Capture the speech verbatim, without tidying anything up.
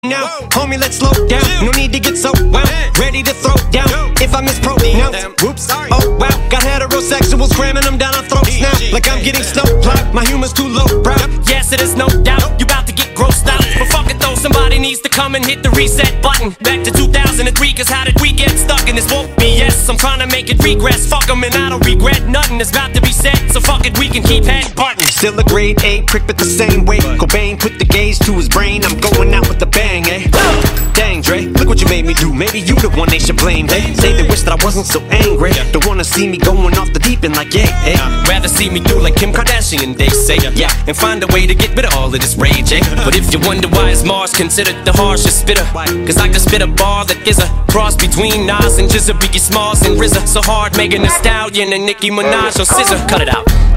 Now, homie, let's slow down. No need to get so wow. Ready to throw down. If I mispronounce, whoops. Oh wow, got heterosexuals cramming them down our throats now. Like I'm getting snowplow. My humor's too low brow. Yes, it is no doubt. You about to get grossed out. But fuck it though, somebody needs to come and hit the reset button. Back to two thousand three, cause how did we get stuck in this won't be? Yes, I'm trying to make it regress. Fuck them and I don't regret nothing. It's about to be said. So fuck it, we can keep head button. Still a grade A prick, but the same way. Cobain put the gauge to his brain. I'm going out with the bang, eh? Dang, Dre, look what you made me do. Maybe you the one they should blame, hey? Say they wish that I wasn't so angry. Don't wanna see me going off the deep end like, yeah, hey. Rather see me do like Kim Kardashian, they say, yeah. And find a way to get rid of all of this rage, eh? But if you wonder why is Mars considered the harshest spitter, cause I can spit a bar that is a cross between Nas and Jizza, Biggie Smalls and R Z A. So hard, Megan Thee Stallion and Nicki Minaj or Scissor. Cut it out.